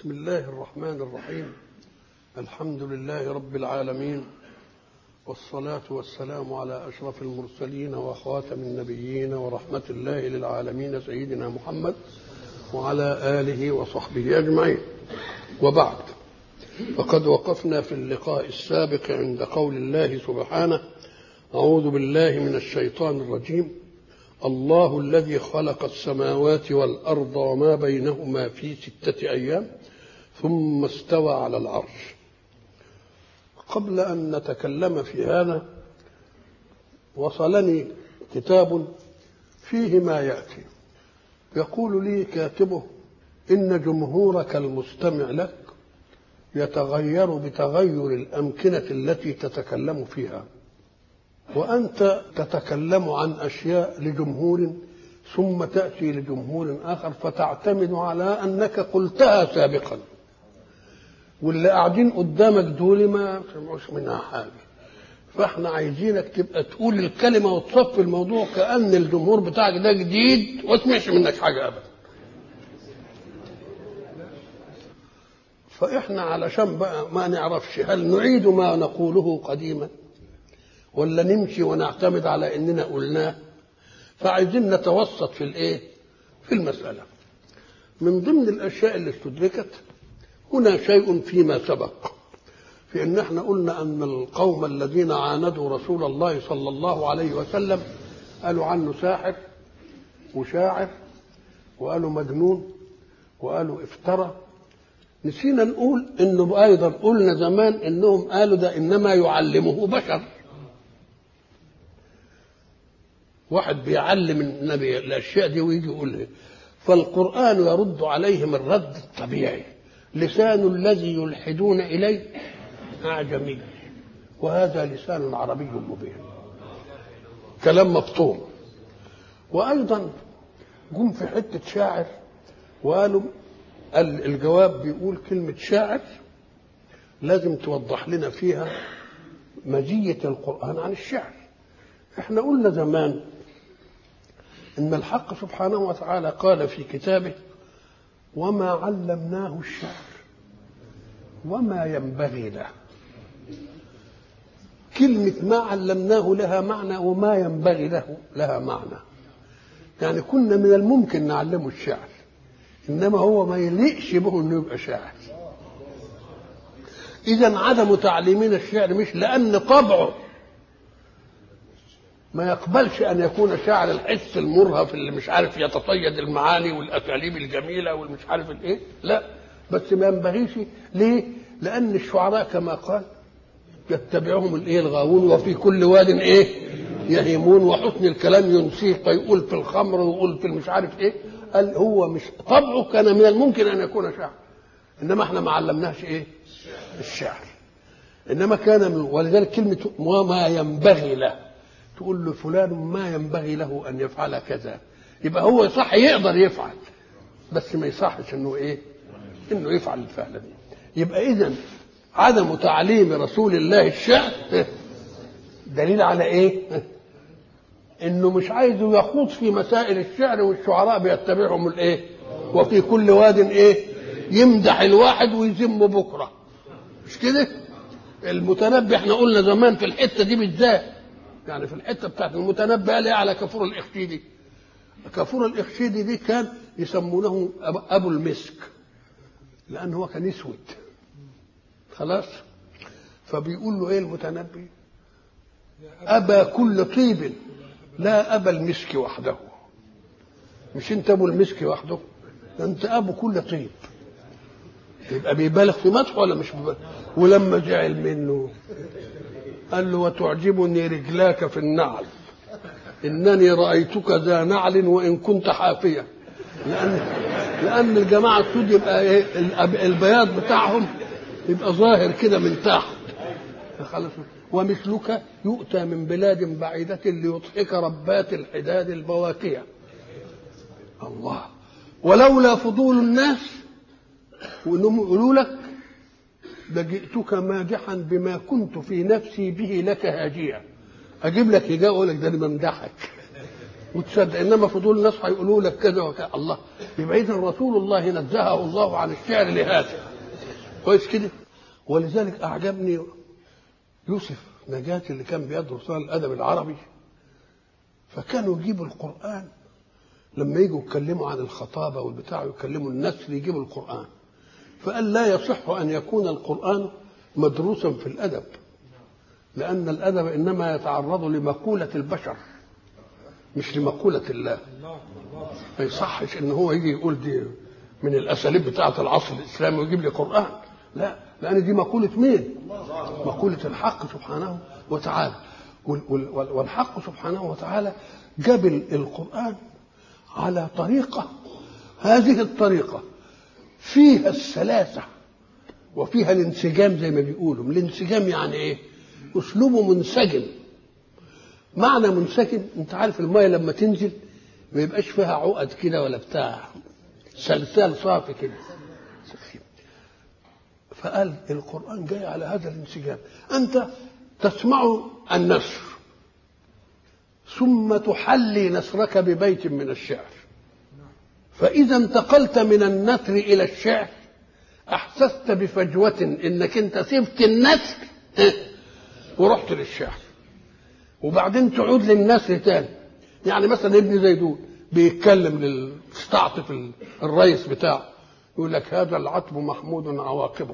بسم الله الرحمن الرحيم. الحمد لله رب العالمين، والصلاة والسلام على أشرف المرسلين وخاتم النبيين ورحمة الله للعالمين سيدنا محمد وعلى آله وصحبه أجمعين. وبعد، فقد وقفنا في اللقاء السابق عند قول الله سبحانه: أعوذ بالله من الشيطان الرجيم. الله الذي خلق السماوات والأرض وما بينهما في 6 أيام ثم استوى على العرش. قبل أن نتكلم في هذا، وصلني كتاب فيه ما يأتي. يقول لي كاتبه: إن جمهورك المستمع لك يتغير بتغير الأمكنة التي تتكلم فيها، وأنت تتكلم عن أشياء لجمهور ثم تأتي لجمهور آخر فتعتمد على أنك قلتها سابقا، واللي قاعدين قدامك دول ما سمعوش منها حاجة. فاحنا عايزينك تبقى تقول الكلمة وتصفي الموضوع كأن الجمهور بتاعك ده جديد واسمعش منك حاجة أبدا. فاحنا علشان بقى ما نعرفش هل نعيد ما نقوله قديما ولا نمشي ونعتمد على اننا قلناه، فعايزين نتوسط في الايه، في المسألة. من ضمن الاشياء اللي استدركت هنا شيء فيما سبق، في ان احنا قلنا ان القوم الذين عاندوا رسول الله صلى الله عليه وسلم قالوا عنه ساحر وشاعر، وقالوا مجنون، وقالوا افترى. نسينا نقول انه ايضا قلنا زمان انهم قالوا ده انما يعلمه بشر، واحد بيعلم النبي الاشياء دي ويجي يقولها. فالقرآن يرد عليهم الرد الطبيعي: لسان الذي يلحدون إليه أعجمي وهذا لسان عربي مبين، كلام مفطوم. وأيضا جم في حتة شاعر وقالوا الجواب بيقول كلمة شاعر لازم توضح لنا فيها مزية القرآن عن الشعر. احنا قلنا زمان إن الحق سبحانه وتعالى قال في كتابه: وما علمناه الشعر وما ينبغي له. كلمة ما علمناه لها معنى وما ينبغي له لها معنى، يعني كنا من الممكن نعلمه الشعر، إنما هو ما يليقش به إنه يبقى شاعر. إذن عدم تعليمنا الشعر مش لأن طبعه ما يقبلش أن يكون شاعر الحس المرهف اللي مش عارف يتصيد المعاني والأساليب الجميلة والمش عارف الإيه، لا، بس ما ينبغيش. ليه؟ لأن الشعراء كما قال يتبعهم الإيه الغاوون وفي كل واد إيه يهيمون وحسن الكلام ينسيه، فيقول في الخمر ويقول في المش عارف إيه. قال هو مش طبعه كان من الممكن أن يكون شاعر، إنما إحنا ما علمناش إيه الشعر، إنما كان ولذلك كلمة وما ينبغي له، تقول له فلان ما ينبغي له أن يفعل كذا، يبقى هو صح يقدر يفعل، بس ما يصحش إنه إيه، إنه يفعل الفعل دي. يبقى إذن عدم تعليم رسول الله الشعر دليل على إيه؟ إنه مش عايز يخوض في مسائل الشعر، والشعراء بيتبعهم الإيه، وفي كل واد إيه يمدح الواحد ويذم بكرة، مش كده؟ المتنبي احنا قلنا زمان في الحتة دي بالذات، يعني في الحته بتاعت المتنبي قال ايه على كافور الاخشيدي؟ كافور الاخشيدي دي كان يسمونه ابو المسك، لان هو كان اسود خلاص. فبيقول له ايه المتنبي: ابا كل طيب لا ابا المسك وحده. مش انت ابو المسك وحده، انت ابو كل طيب. يبقى بيبالغ في مدحه ولا مش بيبالغ؟ ولما زعل منه قال له: وتعجبني رجلاك في النعل إنني رأيتك ذا نعل وإن كنت حافية. لأن الجماعة السود يبقى إيه البياض بتاعهم يبقى ظاهر كده من تحت خلاص. ومثلك يؤتى من بلاد بعيدة ليضحك ربات الحداد البواكية. الله، ولولا فضول الناس وإنهم يقولوا لك لجئتك مادحا بما كنت في نفسي به لك هاجيا. اجيب لك هجاء اقول لك ده انا بمدحك، وتصدق. انما فضول الناس هيقولوا لك كذا وكذا. الله، يبقى اذا رسول الله نزهه الله عن الشعر لهذا. كويس كده. ولذلك اعجبني يوسف نجاتي اللي كان بيدرس الادب العربي، فكانوا يجيبوا القران لما يجوا يتكلموا عن الخطابه والبتاع يكلموا النسل يجيبوا القران. فقال لا يصح ان يكون القران مدروسا في الادب، لان الادب انما يتعرض لمقوله البشر مش لمقوله الله. ما يصحش ان هو يجي يقول دي من الاساليب بتاعه العصر الاسلامي ويجيب لي قران، لا، لان دي مقوله مين؟ مقوله الحق سبحانه وتعالى. والحق سبحانه وتعالى جاب القران على طريقه، هذه الطريقه فيها السلاسه وفيها الانسجام زي ما بيقولوا. الانسجام يعني ايه؟ اسلوبه منسجم. معنى منسجم، انت عارف الميه لما تنزل ما يبقاش فيها عقد كده ولا بتاع، سلسال صافي كده. فقال القرآن جاي على هذا الانسجام. أنت تسمع النثر ثم تحلي نثرك ببيت من الشعر، فإذا انتقلت من النثر إلى الشعر أحسست بفجوة إنك أنت سبت النثر ورحت للشعر، وبعدين تعود للنثر تاني. يعني مثلا ابن زيدون بيتكلم للمستعطف الرئيس بتاعه، يقول لك هذا العتب محمود عواقبه.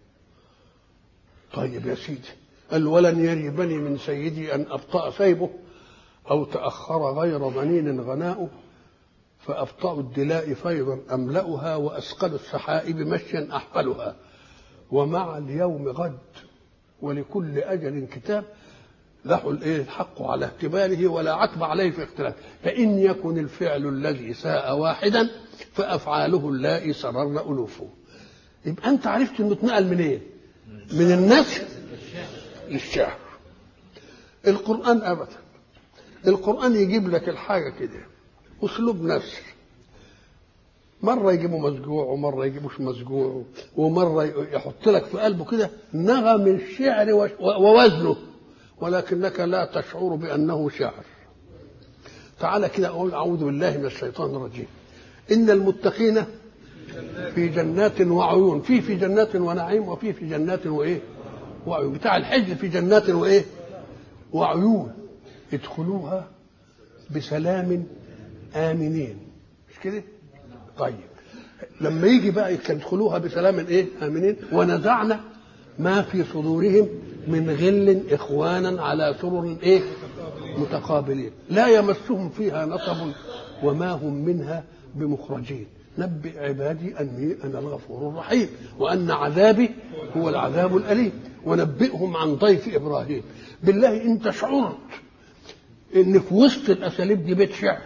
طيب يا سيدي، قال ولن يريبني من سيدي أن أبطأ سيبه أو تأخر غير ضنين غناؤه، فأبطأ الدلاء فيضا أملأها وأسقل السحائب مشيا أحفلها، ومع اليوم غد ولكل أجل كتاب، له الحق على اهتباله ولا عتب عليه في اختلاف، فإن يكن الفعل الذي ساء واحدا فأفعاله اللائي سررن ألوفه. يبقى أنت عرفت إنه اتنقل من إيه؟ من النثر للشعر. القرآن أبدا، القرآن يجيب لك الحاجة كده أسلوب نثر، مرة يجيبه مسجوع ومرة يجيبوش مسجوع، ومرة يحط لك في قلبه كده نغم الشعر ووزنه، ولكنك لا تشعر بأنه شعر. تعالى كده أقول أعوذ بالله من الشيطان الرجيم. إن المتقين في جنات وعيون، في جنات ونعيم، وفي جنات وإيه وعيون. بتاع الحج في جنات وإيه وعيون، ادخلوها بسلام آمنين، مش كده؟ طيب لما يجي بقى يدخلوها بسلام إيه آمنين، ونزعنا ما في صدورهم من غل إخوانا على سرر إيه متقابلين لا يمسهم فيها نصب وما هم منها بمخرجين، نبئ عبادي أني أنا الغفور الرحيم وأن عذابي هو العذاب الأليم، ونبئهم عن ضيف إبراهيم. بالله أنت شعرت إن في وسط الأساليب دي بيت شعر؟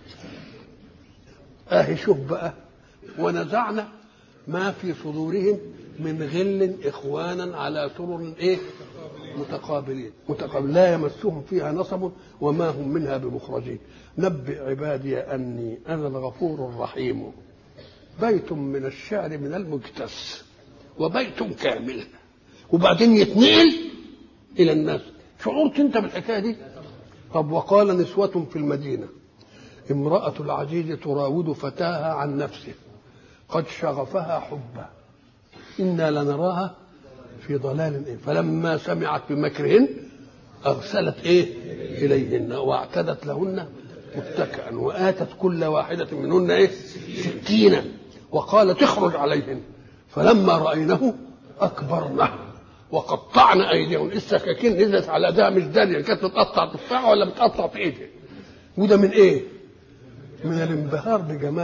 شوف بقى، ونزعنا ما في صدورهم من غل إخوانا على سرر إيه متقابلين لا يمسهم فيها نصب وما هم منها بمخرجين، نبئ عبادي أني أنا الغفور الرحيم. بيت من الشعر من المجتث وبيت كامل، وبعدين يتنقل إلى الناس. شعرت أنت بالحكاية دي؟ طب وقال نسوة في المدينة امرأة العزيز تراود فتاها عن نفسه قد شغفها حبا إنا لنراها في ضلال إيه؟ فلما سمعت بمكرهن أرسلت إيه إليهن واعتدت لهن متكئا وآتت كل واحدة منهن إيه سكينا وقالت اخرج عليهن، فلما رأينه أكبرنه وقطعن أيديهن. السكاكين نزلت على ده مش دانية، كانت بتقطع تفاحة ولا بتقطع في إيدها. وده من إيه؟ من الانبهار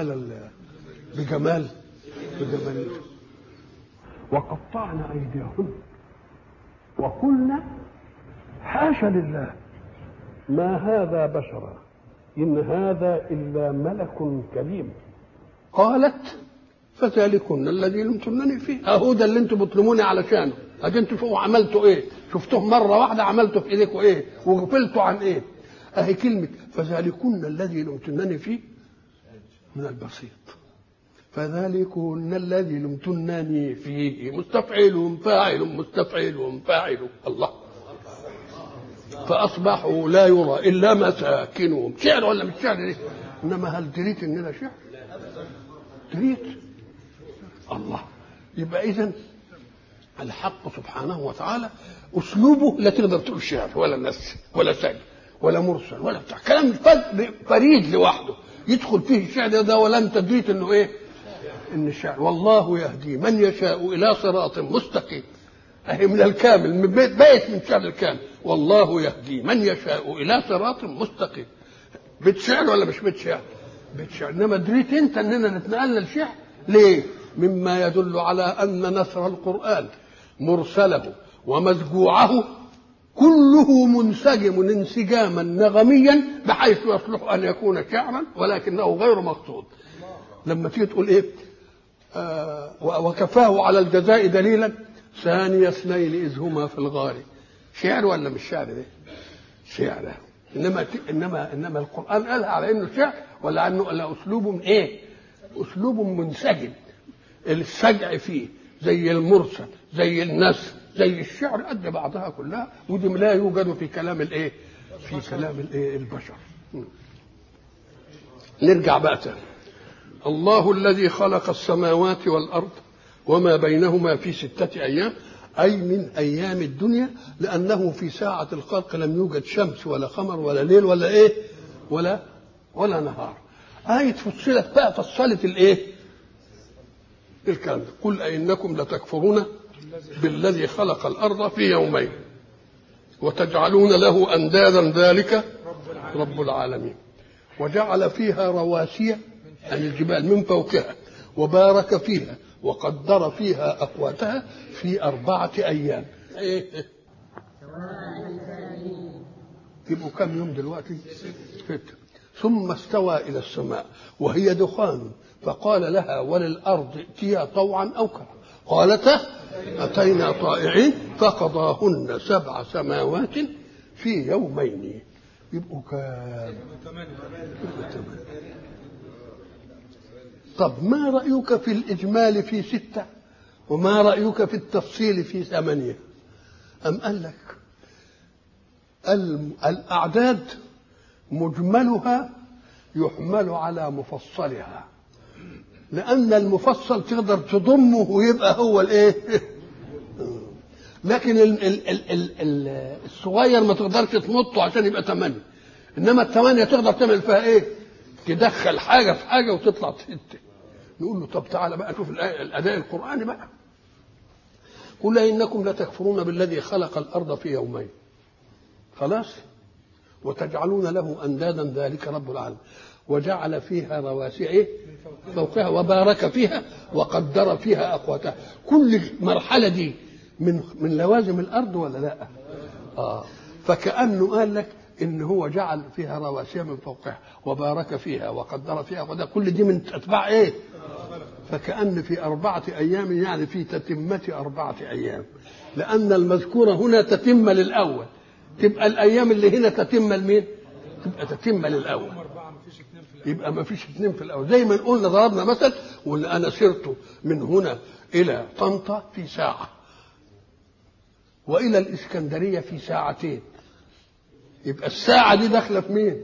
بجمال وقطعن أيديهن وقلنا حاشا لله ما هذا بشرا إن هذا إلا ملك كريم. قالت فذلكن الذي لمتنني فيه، أهو ده اللي انتم بتلوموني علشانه، أدي انتم شوفوا عملتوا إيه، شفتوه مرة واحدة عملتوا في إيديكوا إيه وغفلتوا عن إيه. أهي كلمة فذلكن الذي لمتنني فيه من البسيط، فذلكن الذي لمتنني فيه مستفعل فاعل مستفعل فاعل. الله فأصبحوا لا يرى إلا مساكنهم. شعر ولا مش شعر دي؟ إنما هل دريت إن ده شعر؟ دريت الله. يبقى إذن الحق سبحانه وتعالى أسلوبه لا تقدر تقول شعر ولا نثر ولا سجع ولا مرسل ولا بتاع كلام فريد لوحده يدخل فيه الشعر ده ولا أنت دريت إنه إيه؟ إن الشعر. والله يهدي من يشاء إلى صراط مستقيم. أهي من الكامل بيت من شعر الكامل. والله يهدي من يشاء إلى صراط مستقيم. بيت شعر ولا مش بيت شعر؟ بيت شعر. إنما دريت أنت إننا نتنقل للشعر ليه؟ مما يدل على أن نثر القرآن مرسله ومزجوعه كله منسجم انسجاما نغميا بحيث يصلح أن يكون شعرا ولكنه غير مقصود. لما تيجي تقول إيه؟ وكفاه على الجزاء دليلا ثاني اثنين إذ هما في الغار. شعر ولا مش شعر ده؟ شعر. إنما القرآن قالها على إنه شعر ولا أنه أسلوب من إيه؟ أسلوب منسجم. السجع فيه زي المرسل زي النثر زي الشعر قد بعضها كلها، ودي لا يوجد في كلام الإيه؟ في كلام الإيه؟ البشر. نرجع بقى تاني. الله الذي خلق السماوات والأرض وما بينهما في 6 أيام، أي من أيام الدنيا، لأنه في ساعة الخلق لم يوجد شمس ولا قمر ولا ليل ولا إيه ولا نهار. آية فصلت بقى فصلت الإيه؟ الكلام. قل أئنكم لتكفرون بالذي خلق الأرض في يومين وتجعلون له أندادا ذلك رب العالمين. وجعل فيها رواسي عن الجبال من فوقها وبارك فيها وقدر فيها أقواتها في 4 أيام. يبقوا كم يوم دلوقتي؟ 6. ثم استوى إلى السماء وهي دخان فقال لها وللأرض ائتيا طوعا أو كرها قالتا أتينا طائعين فقضاهن 7 سماوات في يومين. يبقوا كام؟ 8. طب ما رأيك في الإجمال في 6 وما رأيك في التفصيل في 8؟ أم قال لك الأعداد مجملها يحمل على مفصلها، لأن المفصل تقدر تضمه ويبقى هو الإيه؟ لكن الصغير ما تقدرش تمطه عشان يبقى 8. إنما 8 تقدر تعمل فيها إيه؟ تدخل حاجة في حاجة وتطلع 6. نقول له طب تعالى بقى شوف الأداء القرآني بقى. قل إنكم لتكفرون بالذي خلق الأرض في يومين خلاص وتجعلون له أندادا ذلك رب العالمين وجعل فيها رواسي إيه؟ فوقها وبارك فيها وقدر فيها أقواتها. كل مرحلة دي من لوازم الأرض ولا لا؟ فكأنه قال لك إن هو جعل فيها رواسي من فوقها وبارك فيها وقدر فيها أقواتها. كل دي من أتباع إيه؟ فكأن في 4 أيام يعني في تتمة 4 أيام، لأن المذكورة هنا تتم للأول، تبقى الأيام اللي هنا تتم لمين؟ تبقى تتم للأول، يبقى ما فيش 2 في الأول. زي ما قلنا ضربنا مثل ولا أنا سرت من هنا إلى طنطا في ساعة وإلى الإسكندرية في 2 ساعة، يبقى الساعة دي داخلة في مين؟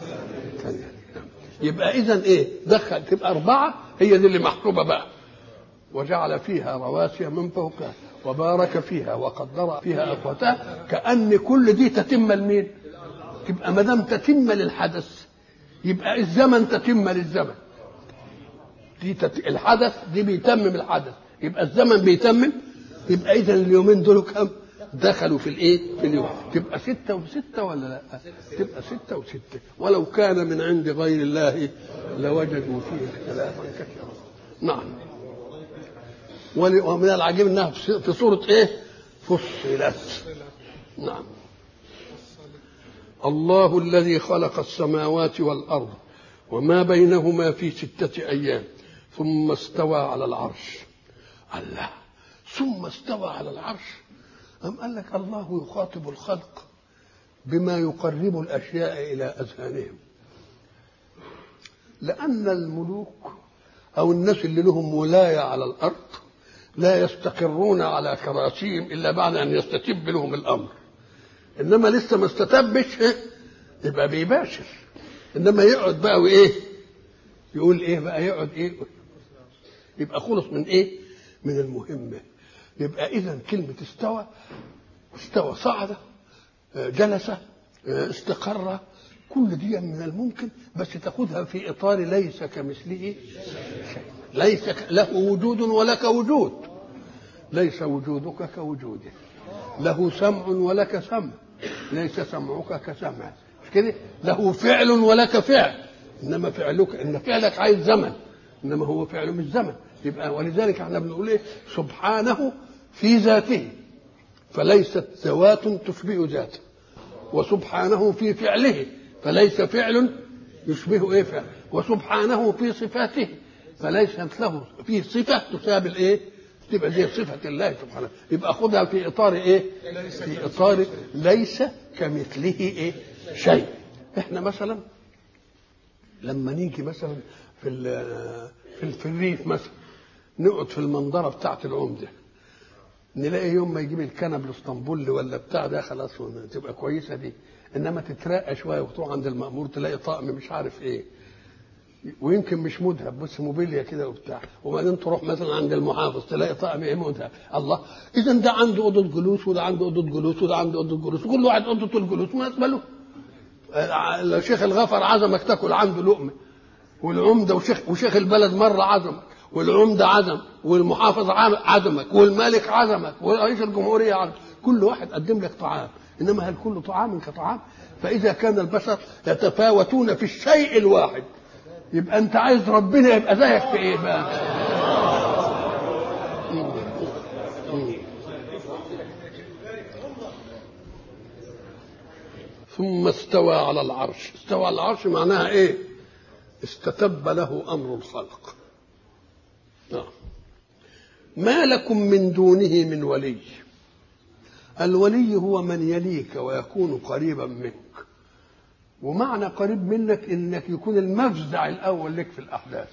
يبقى إذن إيه؟ دخل تبقى 4 هي دي اللي محسوبة بقى. وجعل فيها رواسي من فوقها وبارك فيها وقدر فيها أقواتها. كأن كل دي تتم لمين؟ تبقى ما دام تتم للحدث يبقى الزمن تتم للزمن. دي الحدث دي بيتمم الحدث، يبقى الزمن بيتمم. يبقى إذن اليومين دول كم دخلوا في الإيه؟ في اليوم. تبقى 6 و6 ولا لا؟ تبقى 6 و6. ولو كان من عند غير الله لوجدوا فيه اختلافا كثيرا. نعم. ومن العجيب انها في سورة ايه؟ فصلت. نعم. الله الذي خلق السماوات والأرض وما بينهما في 6 أيام ثم استوى على العرش. الله ثم استوى على العرش. أم قال لك الله يخاطب الخلق بما يقرب الأشياء إلى أذهانهم، لأن الملوك أو الناس اللي لهم ولاية على الأرض لا يستقرون على كراسيهم إلا بعد أن يستتب لهم الأمر. انما لسه ما استتبش يبقى بيباشر. انما يقعد بقى وايه يقول ايه بقى يقعد ايه يبقى خلص من ايه من المهمه. يبقى اذا كلمه استوى صعد جلس استقر كل دي من الممكن، بس تاخذها في اطار ليس كمثله شيء، ليس له وجود ولك وجود، ليس وجودك كوجوده، له سمع ولك سمع، ليس سمعك كسمع، مش كده؟ له فعل ولك فعل، انما فعلك ان فعلك عايز زمن، انما هو فعله مش زمن. يبقى ولذلك احنا بنقول ايه سبحانه في ذاته فليست ذوات تشبه ذاته، وسبحانه في فعله فليس فعل يشبه ايه فعل، وسبحانه في صفاته فليست له في صفه تشابه الايه تبقى زي صفه الله سبحانه. يبقى خدها في اطار ايه في اطار ليس كمثله ايه شيء. احنا مثلا لما نيجي مثلا في الريف مثلا نقعد في المنظره بتاعه العمده، نلاقي يوم ما يجيب الكنب الاسطنبولي ولا بتاع ده خلاص تبقى كويسه دي، انما تترقى شويه وتروح عند المأمور تلاقي طقم مش عارف ايه، ويمكن مش مذهب بس موبيليا كده وبتاع، وبعدين تروح مثلا عند المحافظ تلاقي طقم ايه مذهب. الله، اذا ده عنده اوضه جلوس وده عنده اوضه جلوس وده عنده اوضه جلوس، وكل واحد اوضته الجلوس مناسبه له. الشيخ الغفر عزمك تاكل عنده لقمه، والعمده وشيخ البلد مره عزمك، والعمده عزم، والمحافظ عزمك، والملك عزمك، ورئيس الجمهوريه عزمك، كل واحد قدم لك طعام، انما هل كل طعام كطعام؟ فاذا كان البشر يتفاوتون في الشيء الواحد، يبقى انت عايز ربنا يبقى زيك في ايه بقى؟ ثم استوى على العرش. استوى على العرش معناها ايه؟ استتب له امر الخلق. ما لكم من دونه من ولي. الولي هو من يليك ويكون قريبا منك، ومعنى قريب منك انك يكون المفزع الاول لك في الاحداث.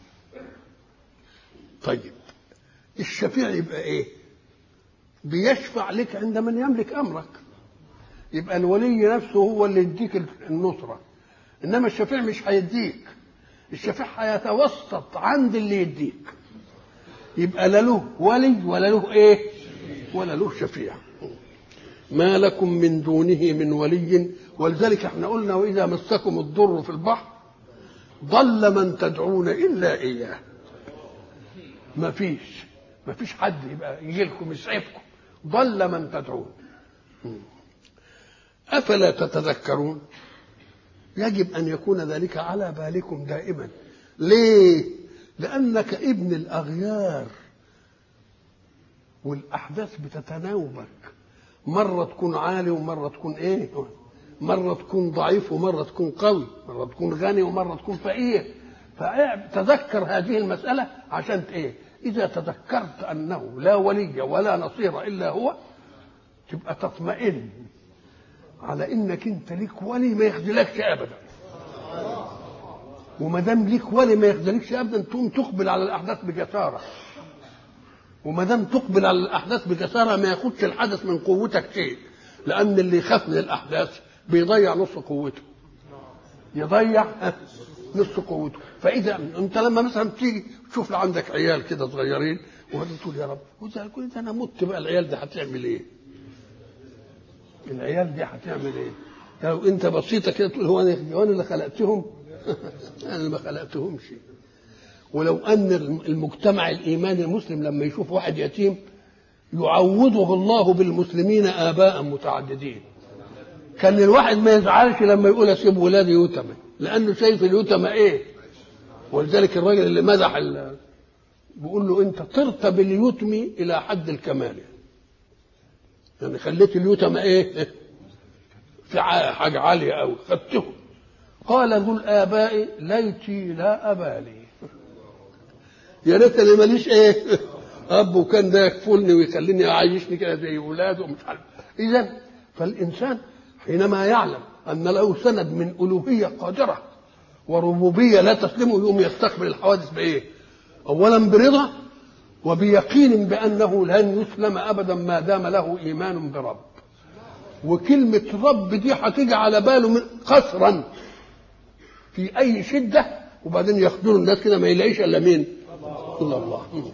طيب الشفيع يبقى ايه؟ بيشفع لك عند من يملك امرك، يبقى الولي نفسه هو اللي يديك النصره، انما الشفيع مش هيديك، الشفيع هيتوسط عند اللي يديك، يبقى لا له ولي ولا له ايه ولا له شفيع. ما لكم من دونه من ولي. ولذلك احنا قلنا واذا مسكم الضر في البحر ضل من تدعون الا اياه. ما فيش حد يبقى يجي لكم يسعفكم، ضل من تدعون. افلا تتذكرون؟ يجب ان يكون ذلك على بالكم دائما. ليه؟ لانك ابن الاغيار والاحداث بتتناوبك، مره تكون عالي ومره تكون ايه، مره تكون ضعيف ومره تكون قوي، مره تكون غني ومره تكون فقير. فتذكر هذه المساله عشان ايه؟ اذا تذكرت انه لا ولي ولا نصير الا هو تبقى تطمئن على انك انت ليك ولي ما يخذلكش ابدا، وما دام ليك ولي ما يخذلكش ابدا تقوم تقبل على الاحداث بجساره، وما دام تقبل على الاحداث بجساره ما ياخدش الحدث من قوتك شيء، لان اللي يخاف من الاحداث بيضيع نص قوته، يضيع نص قوته. فاذا انت لما مثلا تيجي تشوف عندك عيال كده صغيرين وتقول يا رب واذا كل ده انا مت بقى العيال دي هتعمل ايه؟ العيال دي هتعمل ايه؟ لو انت بسيطه كده تقول هو انا اللي خلقتهم؟ انا ما خلقتهمش. ولو ان المجتمع الايماني المسلم لما يشوف واحد يتيم يعوضه الله بالمسلمين اباء متعددين، كان الواحد ما يزعلش لما يقول اسيب ولادي يتمى، لانه شايف اليتمى ايه. ولذلك الراجل اللي مدح بيقول له انت طرت باليتم الى حد الكمال، يعني خليت اليتمى ايه في حاجه عاليه قوي خدته. قال ذو الاباء ليتي لا ابالي، يا ريت اللي ماليش ايه اب وكان ده يكفلني ويخليني اعيشني كده زي اولاده ومش عارف. اذا فالانسان حينما يعلم ان له سند من الوهيه قادره وربوبيه لا تسلمه يقوم يستقبل الحوادث بايه؟ اولا برضا وبيقين بانه لن يسلم ابدا ما دام له ايمان برب. وكلمة رب دي هتيجي على باله من قصرا في أي شدة، وبعدين ياخدوا الناس كده ما يلاقيش إلا مين؟ إلا الله.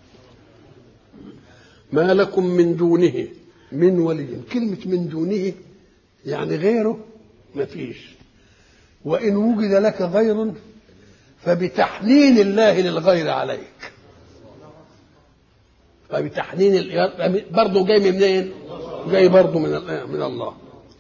ما لكم من دونه من ولي. كلمة من دونه يعني غيره ما فيش، وإن وجد لك غير فبتحنين الله للغير عليك. فبتحنين برضه جاي منين؟ جاي برضه من الله.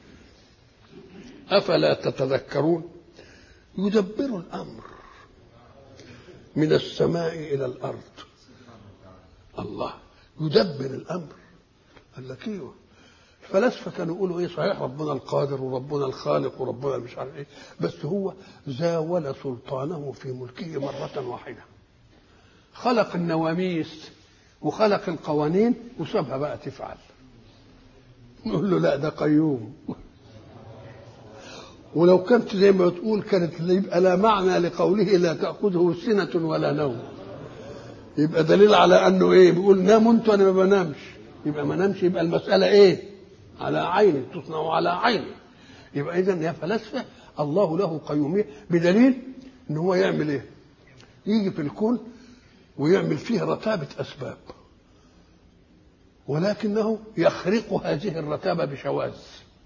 أفلا تتذكرون؟ يدبر الأمر من السماء إلى الأرض. الله يدبر الأمر. قال لك ايوه، الفلاسفه كانوا يقولوا ايه؟ صحيح ربنا القادر وربنا الخالق وربنا مش عارف ايه، بس هو زاول سلطانه في ملكه مره واحده. خلق النواميس وخلق القوانين وسابها بقى تفعل. نقول له لا، ده قيوم. ولو كانت زي ما تقول كانت يبقى لا معنى لقوله لا تأخذه سنة ولا نوم، يبقى دليل على انه ايه؟ بيقول ناموا انتوا انا ما بنامش، يبقى ما نامش، يبقى المسألة ايه؟ على عيني، تصنع على عيني. يبقى اذا يا فلاسفة الله له قيومية، بدليل ان هو يعمل ايه؟ يجي في الكون ويعمل فيه رتابة اسباب، ولكنه يخرق هذه الرتابة بشواذ.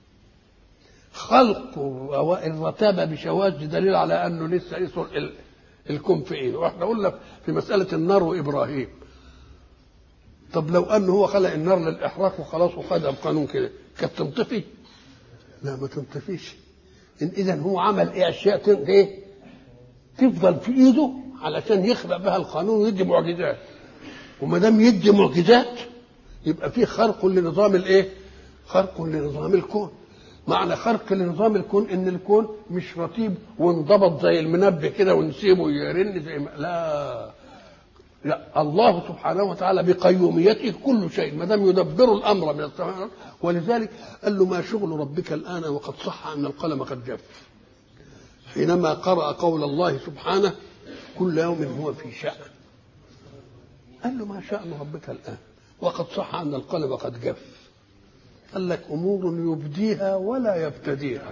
خلق الرتابة بشواذ دليل على انه لسه يصل الكون في ايه. واحنا قلنا في مسألة النار وابراهيم، طب لو انه هو خلق النار للاحراق وخلاص وخدها بقانون كده، كانت تنطفي؟ لا، ما تنطفيش. اذا هو عمل ايه؟ اشياء ايه؟ تفضل في ايده علشان يخلق بها القانون ويدي معجزات. وما دام يدي معجزات يبقى فيه خرق لنظام الايه؟ خرق لنظام الكون. معنى خرق لنظام الكون ان الكون مش رتيب وانضبط زي المنبه كده ونسيبه يرن زي ما لا، الله سبحانه وتعالى بقيوميته كل شيء ما دام يدبر الامر من السماء. ولذلك قال له ما شغل ربك الان وقد صح ان القلم قد جف، حينما قرأ قول الله سبحانه كل يوم هو في شأن. قال له ما شأن ربك الان وقد صح ان القلم قد جف. قال لك امور يبديها ولا يبتديها.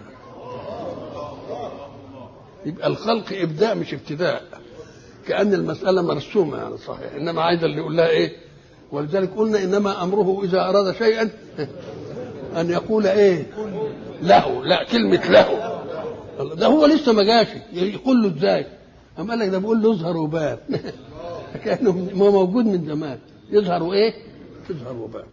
يبقى الخلق ابداء مش ابتداء، كأن المسألة مرسومة يعني صحيح، إنما عايز اللي يقول لها إيه. ولذلك قلنا إنما أمره إذا أراد شيئا أن يقول إيه؟ له. لا، كلمة له ده هو لسه ما جاش، يقول له إزاي؟ أما قال لك ده بيقول له اظهر وبان. كأنه ما موجود من زمان. يظهر وإيه؟ يظهر وبان.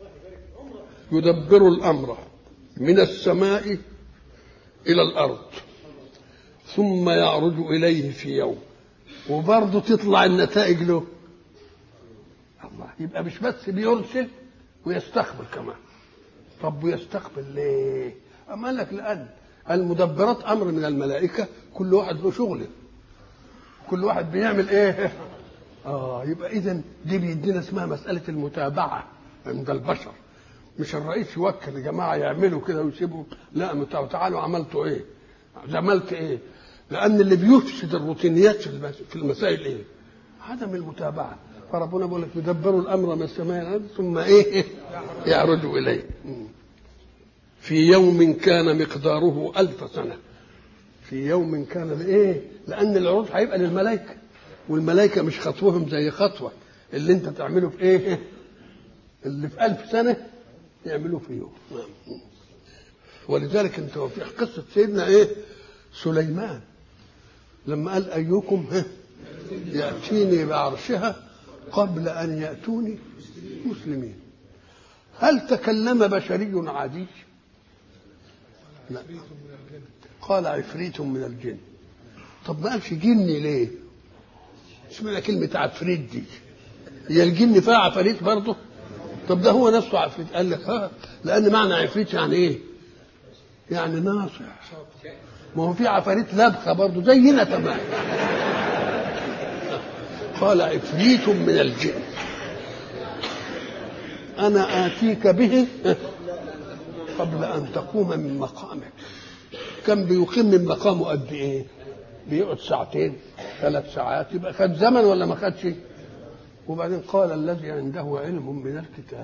يدبر الأمر من السماء إلى الأرض ثم يعرج إليه في يوم، وبرضه تطلع النتائج له. الله يبقى مش بس بيرسل ويستقبل كمان. طب ويستقبل ليه؟ أما قال لك لأن المدبرات أمر من الملائكة كل واحد له شغله، كل واحد بيعمل إيه. يبقى إذن دي بيدينا اسمها مسألة المتابعة عند البشر. مش الرئيس يوكل جماعة يعملوا كده ويسيبوا، لا، تعالوا عملتوا إيه؟ عملت إيه؟ لأن اللي بيفسد الروتينيات في المسائل إيه؟ عدم المتابعة. فربنا بيقول لك يدبروا الأمر من السماء إلى الأرض ثم إيه؟ يعرجوا إليه في يوم كان مقداره 1000 سنة. في يوم كان إيه؟ لأن العروج هيبقى للملائكة، والملائكة مش خطوهم زي خطوة اللي أنت تعمله في إيه؟ اللي في 1000 سنة يعملوه في يوم. ولذلك أنت في قصة سيدنا إيه؟ سليمان لما قال أيكم يأتيني بعرشها قبل أن يأتوني مسلمين. هل تكلم بشري عادي؟ لا، قال عفريت من الجن. طب ما قالش جني ليه؟ اسمها كلمة عفريت دي، هي الجن فيها عفريت برضه؟ طب ده هو نفسه عفريت. قال لك لأن معنى عفريت يعني إيه؟ يعني ناصح. ما هو في عفاريت لبخة برضه زينا تمام. قال عفريت من الجن أنا آتيك به قبل أن تقوم من مقامك. كان بيقيم من مقامه قد إيه؟ بيقعد 2 3 ساعات، يبقى خد زمن ولا ما خدش؟ وبعدين قال الذي عنده علم من الكتاب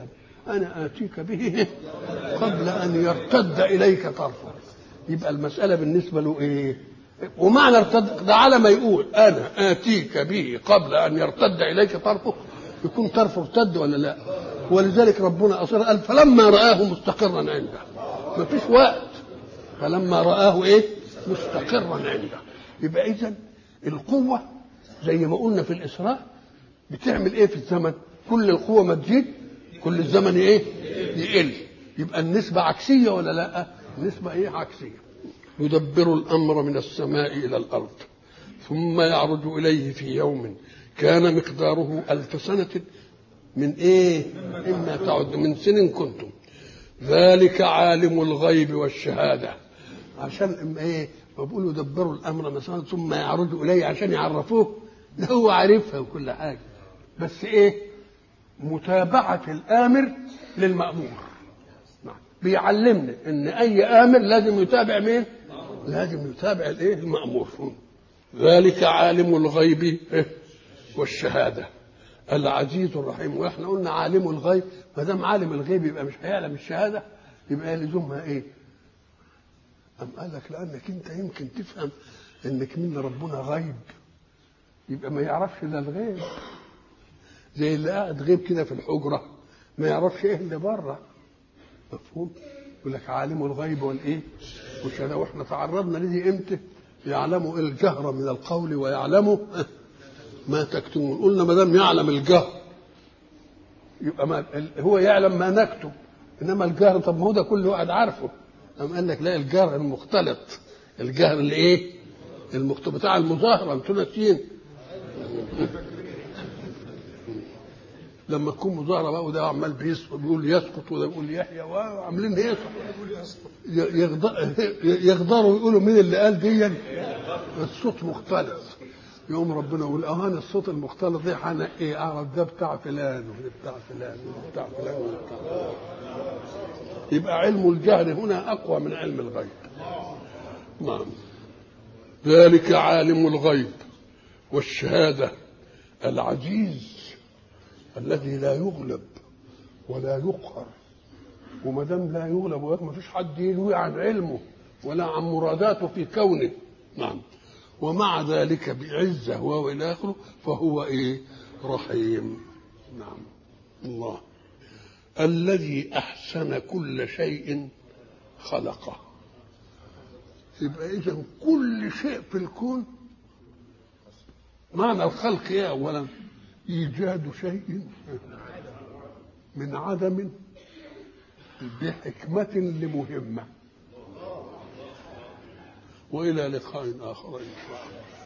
أنا آتيك به قبل أن يرتد إليك طرفه. يبقى المسألة بالنسبة له إيه؟ ومعنى ارتد ده على ما يقول أنا آتيك به قبل أن يرتد إليك طرفه، يكون طرفه ارتد ولا لا؟ ولذلك ربنا أصر قال فلما رآه مستقرا عنده، ما فيش وقت، فلما رآه إيه؟ مستقرا عنده. يبقى إذن القوة زي ما قلنا في الإسراء بتعمل إيه في الزمن؟ كل القوة ما تزيد كل الزمن إيه؟ يقل. يبقى النسبة عكسية ولا لا؟ النسبة إيه؟ عكسية. يدبر الأمر من السماء إلى الأرض ثم يعرج إليه في يوم كان مقداره 1000 سنة من إيه؟ إما تعد من سن كنتم. ذلك عالم الغيب والشهادة. عشان إيه؟ بقولوا يدبروا الأمر مثلا ثم يعرج إليه عشان يعرفوه، ده هو عارفها وكل حاجة، بس إيه؟ متابعة الآمر للمأمور. بيعلمنا إن أي آمر لازم يتابع مين؟ لازم يتابع الإيه؟ المأمور. ذلك عالم الغيب والشهادة العزيز الرحيم. واحنا قلنا عالم الغيب، ما دام عالم الغيب يبقى مش هيعلم الشهادة، يبقى لزومها إيه؟ أم قال لك لأنك أنت يمكن تفهم إنك من ربنا غيب، يبقى ما يعرفش إلا الغيب، زي اللي قاعد غيب كده في الحجرة ما يعرفش إيه اللي بره. مفهوم؟ يقول لك عالم الغيب والإيه؟ والشهادة. وإحنا تعرضنا لدي إمتى؟ يعلم الجهر من القول ويعلم ما تكتمون. قلنا ما دام يعلم الجهر يبقى ما هو يعلم ما نكتب، إنما الجهر طب ما هو ده كل واحد عارفه. أم قال لك لا، الجهر المختلط، الجهر اللي إيه؟ المختلط بتاع المظاهرة. أنتوا ناسيين لما تكون مظاهرة بقى وده عمال بيقول يسقط وده بيقول يحيى وعاملين ايه يغدروا يقولوا مين اللي قال دي، الصوت مختلف. يقوم ربنا يقول اهان الصوت المختلط ده ايه؟ اعرف ده بتاع فلان وده بتاع فلان وده بتاع فلان وده بتاع فلان. يبقى علم الجهر هنا اقوى من علم الغيب. نعم. ذلك عالم الغيب والشهادة العزيز الذي لا يغلب ولا يقهر. وما دام لا يغلب ولا ما فيش حد يلوي عن علمه ولا عن مراداته في كونه. نعم. ومع ذلك بعزه والى اخره فهو ايه؟ رحيم. نعم. الله الذي احسن كل شيء خلقه. يبقى اذا كل شيء في الكون معنى الخلق ايه؟ اولا ايجاد شيء من عدم بحكمة لمهمة. وإلى لقاء آخر إن شاء الله.